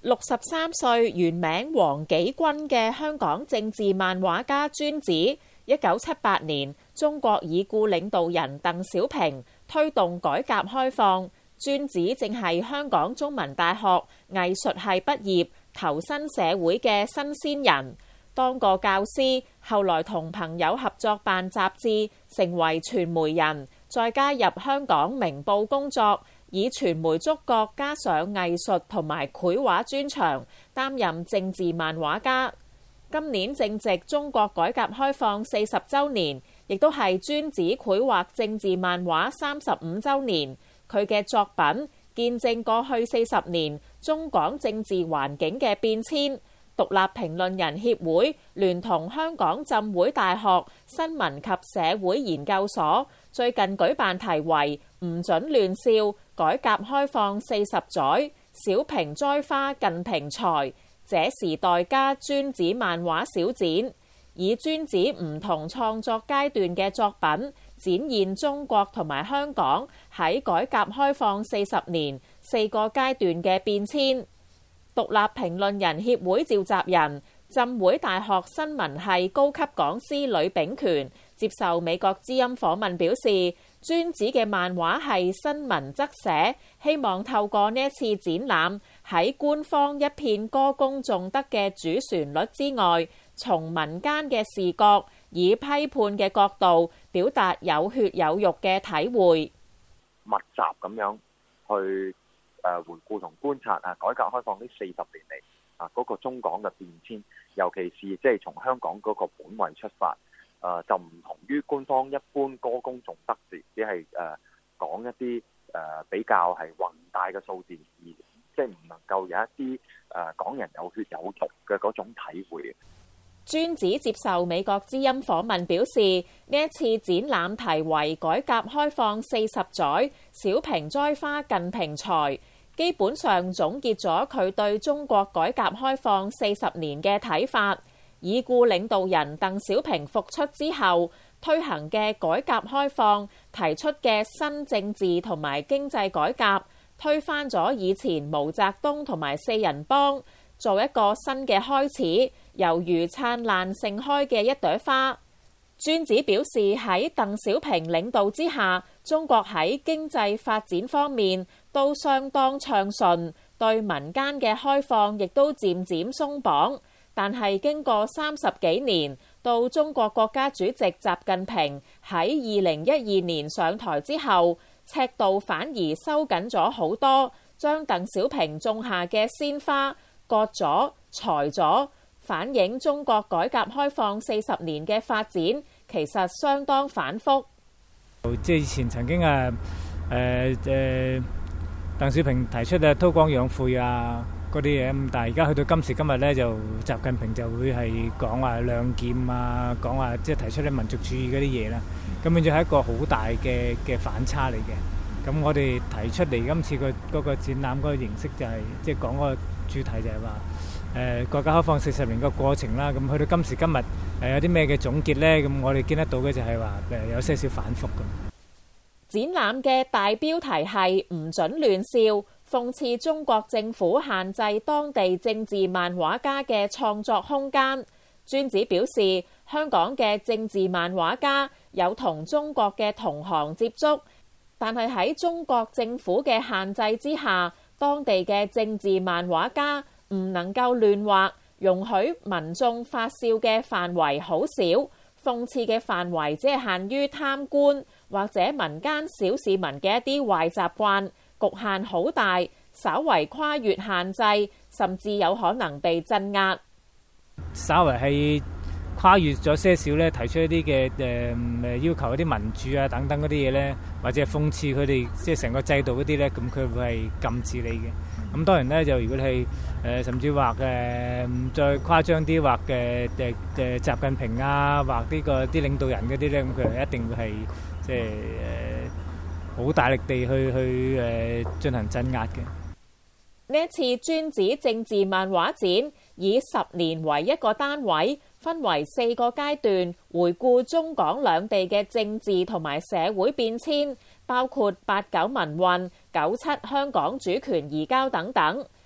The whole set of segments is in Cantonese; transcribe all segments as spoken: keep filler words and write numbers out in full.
六十三歲原名黃紀軍嘅香港政治漫畫家尊子，一九七八年中國已故領導人鄧小平推動改革開放，尊子正係香港中文大學藝術系畢業，投身社會嘅新鮮人。當過教師，後來同朋友合作辦雜誌，成為傳媒人，再加入香港明報工作，以傳媒觸覺加上藝術同埋繪畫專長，擔任政治漫畫家。今年正值中國改革開放四十週年，亦都係尊子繪畫政治漫畫三十五週年。佢嘅作品見證過去四十年中港政治環境嘅變遷。獨立評論人協會聯同香港浸會大學新聞及社會研究所最近舉辦題為《唔准亂笑：改革開放四十載，小瓶栽花近平才，這時代家尊子漫畫小展》，以尊子唔同創作階段嘅作品，展現中國同埋香港喺改革開放四十年四個階段嘅變遷。獨立評論人協會召集人、浸會大學新聞系高級講師呂秉權接受美國之音訪問表示，尊子嘅漫畫係新聞側寫，希望透過呢一次展覽，喺官方一片歌功頌德嘅主旋律之外，從民間嘅視覺，以批判嘅角度表達有血有肉嘅體會， 密集咁樣去誒回顧同觀察啊，改革開放呢四十年嚟啊嗰個中港嘅變遷，尤其是即係從香港嗰個本位出發，誒就唔同於官方一般歌功頌德字，只係誒講一啲誒比較係宏大嘅數字，而即係唔能夠有一啲誒港人有血有肉嘅嗰種體會。 尊子接受美國之音訪問表示，呢一次展覽題為《改革開放四十載，小瓶栽花近平才》，基本上總結咗佢對中國改革開放四十年嘅睇法。已故領導人鄧小平復出之後推行嘅改革開放，提出嘅新政治同埋經濟改革，推翻咗以前毛澤東同埋四人幫，做一個新嘅開始，猶如燦爛盛開嘅一朵花。尊子表示喺鄧小平領導之下，中國喺經濟發展方面都相當暢順，對民間嘅開放亦都漸漸鬆綁。但係經過三十幾年，到中國國家主席習近平喺二零一二年上台之後，尺度反而收緊咗好多，將鄧小平種下嘅鮮花割咗、裁咗，反映中國改革開放四十年嘅發展其實相當反覆。 即係以前曾經啊，誒誒，鄧小平提出啊韜光養晦啊嗰啲嘢，咁但係而家去到今時今日咧，就習近平就會係講話亮劍啊，講話即係提出啲民族主義嗰啲嘢啦。咁變咗係一個好大嘅嘅反差嚟嘅。咁我哋提出嚟今次個嗰個展覽嗰個形式就係即係講嗰個主題就係話誒改革開放四十年個過程啦。咁去到今時今日誒有啲咩嘅總結咧？咁我哋見得到嘅就係話誒有些少反覆咁。 展覽嘅大標題係唔准亂笑，諷刺中國政府限制當地政治漫畫家嘅創作空間。尊子表示，香港嘅政治漫畫家有同中國嘅同行接觸，但係喺中國政府嘅限制之下，當地嘅政治漫畫家唔能夠亂畫，容許民眾發笑嘅範圍好少，諷刺嘅範圍只係限於貪官或者民間小市民嘅一啲壞習慣，局限好大，稍為跨越限制，甚至有可能被鎮壓。 稍為係跨越咗些少咧，提出一啲嘅誒誒要求一啲民主啊等等嗰啲嘢咧，或者係諷刺佢哋即係成個制度嗰啲咧，咁佢會係禁止你嘅。咁當然咧，就如果你係誒、呃、甚至畫誒、呃、再誇張啲畫嘅誒誒習近平啊，畫呢個啲領導人嗰啲咧，咁佢係一定會係即係誒好大力地去去誒、呃、進行鎮壓嘅。 呢一次尊子政治漫畫展以十年為一個單位，分為四個階段，回顧中港兩地嘅政治同埋社會變遷，包括八九民運、九七香港主權移交等等。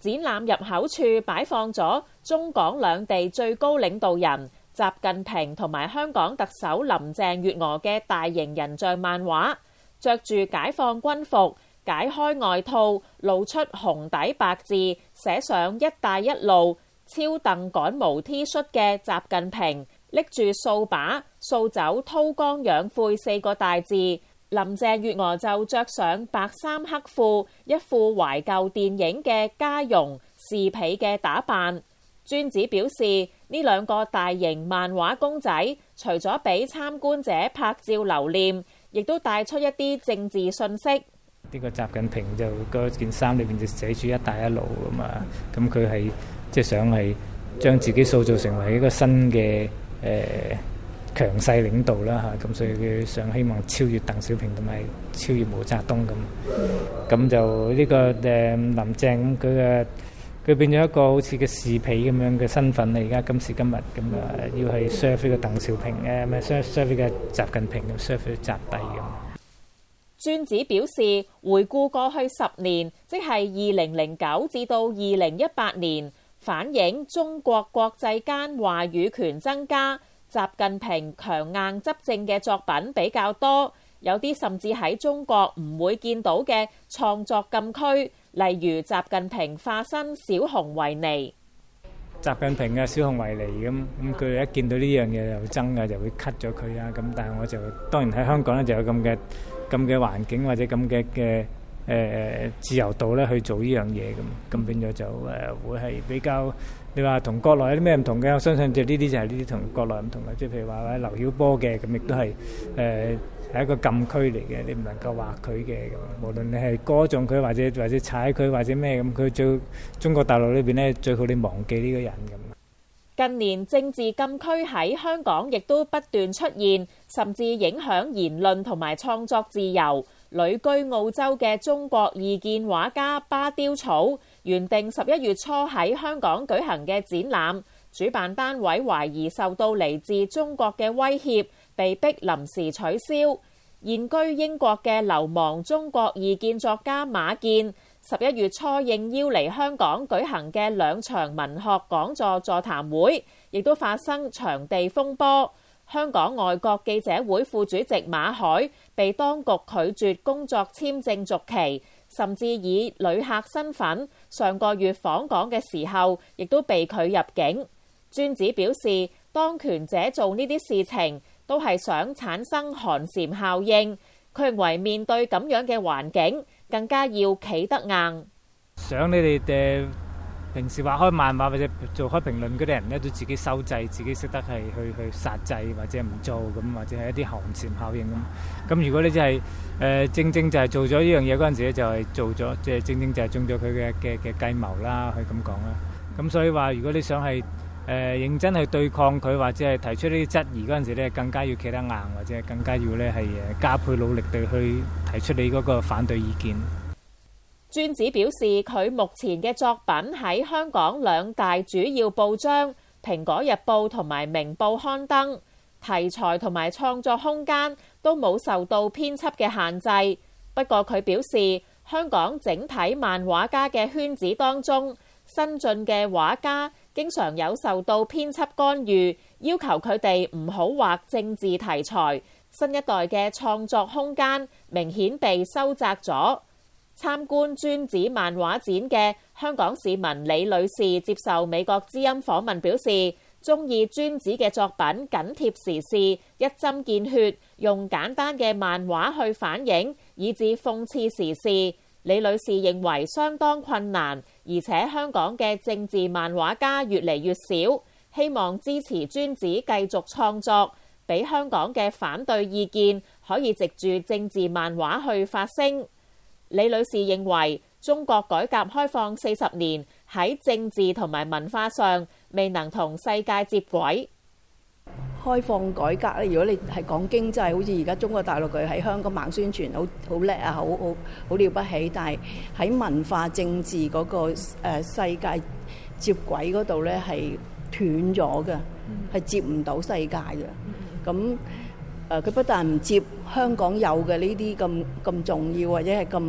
展覽入口處擺放咗中港兩地最高領導人習近平同埋香港特首林鄭月娥嘅大型人像漫畫，着住解放軍服，解開外套，露出紅底白字，寫上一帶一路超鄧趕毛 T 恤嘅習近平，拎住掃把掃走韜光養晦四個大字。林鄭月娥就着上白衫黑褲，一副懷舊電影嘅家傭侍婢嘅打扮。尊子表示，呢兩個大型漫畫公仔，除咗俾參觀者拍照留念，亦都帶出一啲政治信息。 呢個習近平就嗰件衫裏邊就寫住一帶一路咁嘛，咁佢係即係想係將自己塑造成為一個新嘅誒。呃強勢領導啦嚇，咁所以佢想希望超越鄧小平同埋超越毛澤東咁，咁就呢個誒林鄭咁佢嘅佢變咗一個好似嘅侍婢咁樣嘅身份啦。而家今時今日咁啊，要係 serve 呢個鄧小平誒，唔係 serve serve 呢個習近平咁 serve 呢個習帝咁。 尊子表示，回顧過去十年，即係二零零九至到二零一八年，反映中國國際間話語權增加。習近平強硬執政嘅作品比較多，有啲甚至喺中國唔會見到嘅創作禁區，例如習近平化身小熊維尼。 習近平嘅小熊維尼咁，咁佢一見到呢樣嘢又憎嘅，就會 cut 咗佢啊。咁但係我就當然喺香港咧就有咁嘅咁嘅環境或者咁嘅嘅誒自由度咧去做呢樣嘢咁，咁變咗就誒會係比較。你話同國內有啲咩唔同嘅？我相信就呢啲就係呢啲同國內唔同嘅，即係譬如話咧劉曉波嘅咁，亦都係誒係一個禁區嚟嘅，你唔能夠話佢嘅咁。無論你係歌頌佢或者或者踩佢或者咩咁，佢最中國大陸裏邊咧最好你忘記呢個人咁。 近年政治禁區喺香港亦都不斷出現，甚至影響言論同埋創作自由。旅居澳洲嘅中國異見畫家巴丟草，原定十一月初喺香港舉行嘅展覽，主辦單位懷疑受到嚟自中國嘅威脅，被逼臨時取消。現居英國嘅流亡中國異見作家馬建，十一月初應邀嚟香港舉行嘅兩場文學講座座談會，亦都發生場地風波。香港外國記者會副主席馬海被當局拒絕工作簽證續期，甚至以旅客身份上個月訪港嘅時候，亦都被拒入境。尊子表示，當權者做呢啲事情都係想產生寒蟬效應。佢認為面對咁樣嘅環境，更加要企得硬。 想你哋嘅平時畫開漫畫或者做開評論嗰啲人咧，都自己收掣，自己識得係去去殺掣或者唔做咁，或者係一啲寒蟬效應咁。咁如果你就係、是、誒、呃、正正就係做咗呢樣嘢嗰陣時咧，就係、是、做咗即係正正就係中咗佢嘅嘅嘅計謀啦，可以咁講啦。咁所以話，如果你想係誒、呃、認真去對抗佢，或者係提出呢啲質疑嗰陣時咧，更加要企得硬，或者更加要咧係誒加倍努力地去提出你嗰個反對意見。 尊子表示，佢目前嘅作品喺香港兩大主要報章《蘋果日報》同埋《明報》刊登，題材同埋創作空間都冇受到編輯嘅限制。不過佢表示，香港整體漫畫家嘅圈子當中，新進嘅畫家經常有受到編輯干預，要求佢哋唔好畫政治題材。新一代嘅創作空間明顯被收窄咗。參觀尊子漫畫展嘅香港市民李女士接受美國之音訪問表示，中意尊子嘅作品緊貼時事，一針見血，用簡單嘅漫畫去反映，以至諷刺時事。李女士認為相當困難，而且香港嘅政治漫畫家越嚟越少，希望支持尊子繼續創作，俾香港嘅反對意見可以藉住政治漫畫去發聲。李女士認為中國改革開放四十年喺政治同埋文化上未能同世界接軌。 開放改革咧，如果你係講經濟，好似而家中國大陸佢喺香港猛宣傳，好好叻啊，好好好了不起。但係喺文化政治嗰個誒世界接軌嗰度咧，係斷咗嘅，係接唔到世界嘅。咁誒，佢不但唔接香港有嘅呢啲咁咁重要或者係咁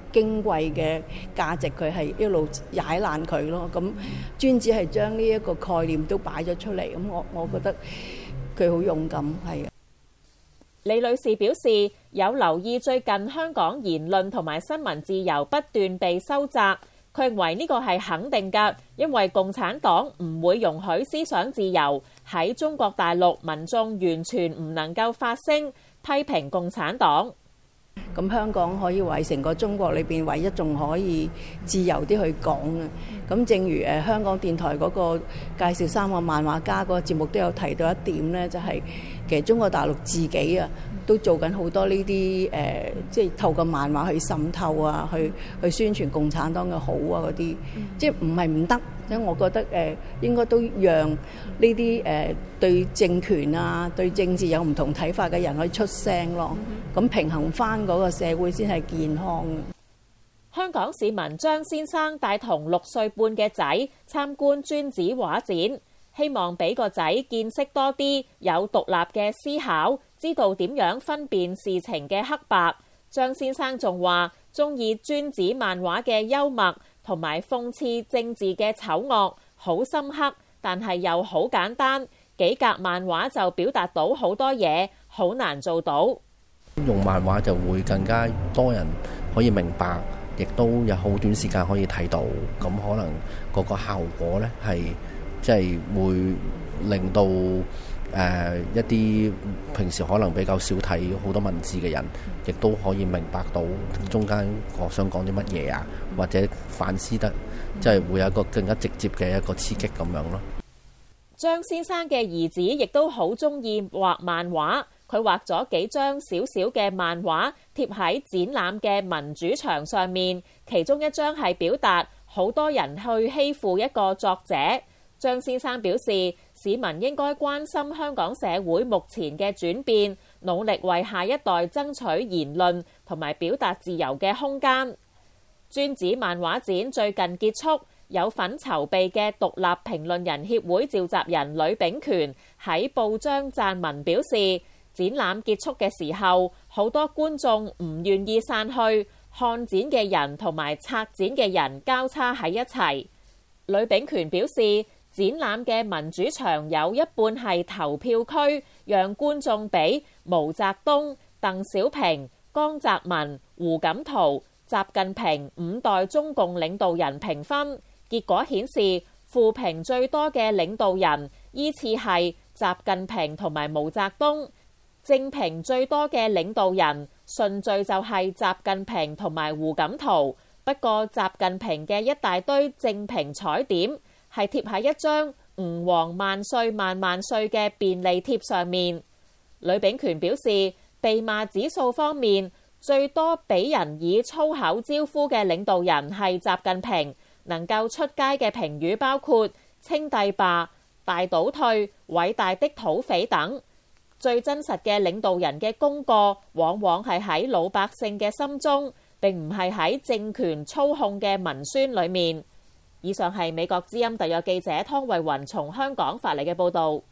矜貴嘅價值，佢係一路踩爛佢咯。咁尊子係將呢一個概念都擺咗出嚟，咁我我覺得佢好勇敢，係。 李女士表示有留意最近香港言論同埋新聞自由不斷被收窄，佢認為呢個係肯定㗎，因為共產黨唔會容許思想自由喺中國大陸，民眾完全唔能夠發聲批評共產黨。 咁香港可以話成個中國裏邊唯一仲可以自由啲去講嘅。咁正如誒香港電台嗰個介紹三個漫畫家嗰個節目都有提到一點咧，就係其實中國大陸自己啊都做緊好多呢啲誒，即係透過漫畫去滲透啊，去去宣傳共產黨嘅好啊嗰啲，即係唔係唔得。所以我覺得誒應該都讓呢啲誒對政權啊、對政治有唔同睇法嘅人可以出聲咯。咁平衡翻嗰個社會先係健康嘅。 香港市民張先生帶同六歲半嘅仔參觀尊子畫展，希望俾個仔見識多啲，有獨立嘅思考，知道點樣分辨事情嘅黑白。張先生仲話中意尊子漫畫嘅幽默同埋諷刺政治嘅醜惡，好深刻，但係又好簡單，幾格漫畫就表達到好多嘢，好難做到。 用漫畫就會更加多人可以明白，亦都有好短時間可以睇到，咁可能嗰個效果呢係即係會令到誒、呃、一啲平時可能比較少睇好多文字嘅人，亦都可以明白到中間我想講啲乜嘢啊，或者反思得即係會有一個更加直接嘅一個刺激咁樣咯。 張先生嘅兒子亦都好中意畫漫畫。佢畫咗幾張小小嘅漫畫貼喺展覽嘅民主牆上面，其中一張係表達好多人去欺負一個作者。張先生表示，市民應該關心香港社會目前嘅轉變，努力為下一代爭取言論同埋表達自由嘅空間。尊子漫畫展最近結束，有份籌備嘅獨立評論人協會召集人呂秉權喺報章撰文表示，展覽結束嘅時候，好多觀眾唔願意散去，看展嘅人同埋策展嘅人交叉喺一齊。呂秉權表示，展覽嘅民主牆有一半係投票區，讓觀眾俾毛澤東、鄧小平、江澤民、胡錦濤、習近平五代中共領導人評分，結果顯示負評最多嘅領導人依次係習近平同埋毛澤東。正評最多嘅領導人順序就係習近平同埋胡錦濤，不過習近平嘅一大堆正評彩點係貼喺一張吾皇萬歲萬萬歲嘅便利貼上面。呂秉權表示，被罵指數方面，最多俾人以粗口招呼嘅領導人係習近平，能夠出街嘅評語包括稱帝霸、大倒退、偉大的土匪等。最真實嘅領導人嘅功過，往往係喺老百姓嘅心中，並唔係喺政權操控嘅文宣裏面。以上係美國之音特約記者湯慧雲從香港發嚟嘅報導。